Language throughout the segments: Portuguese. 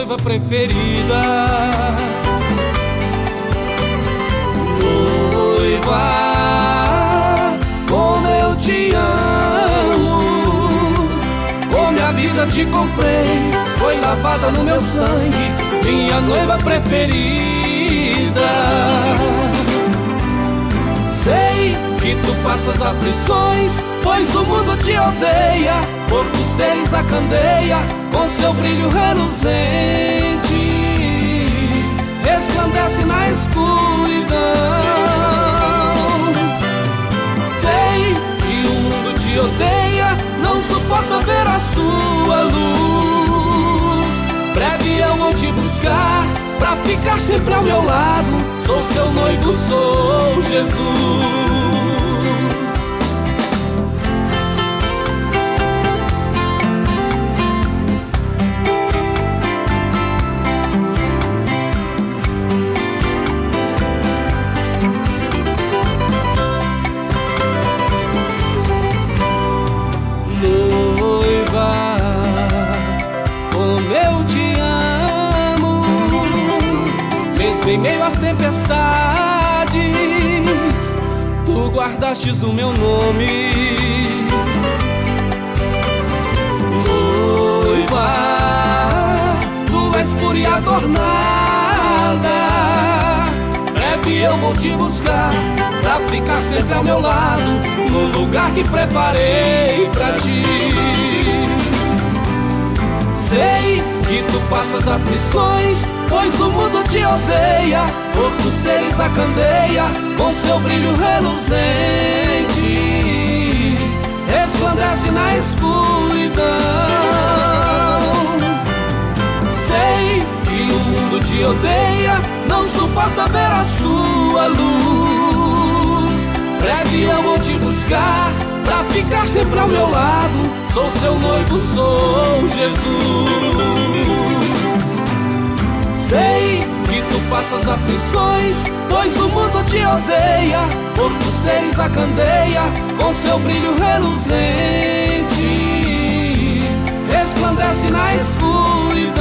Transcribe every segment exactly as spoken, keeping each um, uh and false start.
noiva preferida. Noiva, como eu te amo, com minha vida te comprei, foi lavada no meu sangue, minha noiva preferida. Sei que tu passas aflições, pois o mundo te odeia, por tu seres a candeia, com seu brilho reluzente, resplandece na escuridão. Sei que o mundo te odeia, não suporta ver a sua luz. Breve eu vou te buscar, pra ficar sempre ao meu lado. Sou seu noivo, sou Jesus. Em meio às tempestades, tu guardastes o meu nome. Noiva, tu és pura e adornada, breve eu vou te buscar, pra ficar sempre ao meu lado, no lugar que preparei pra ti. Sei que tu passas aflições, pois o mundo te odeia, por tu seres a candeia, com seu brilho reluzente, resplandece na escuridão. Sei que o mundo te odeia, não suporta ver a sua luz. Breve eu vou te buscar, pra ficar sempre ao meu lado. Sou seu noivo, sou Jesus. Sei que tu passas aflições, pois o mundo te odeia, por tu seres a candeia, com seu brilho reluzente, resplandece na escuridão.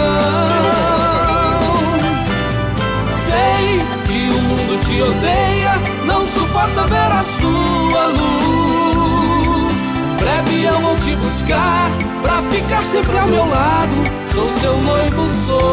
Sei que o mundo te odeia, não suporta ver a sua luz. Breve eu vou te buscar, pra ficar sempre ao meu lado. Sou seu noivo, sou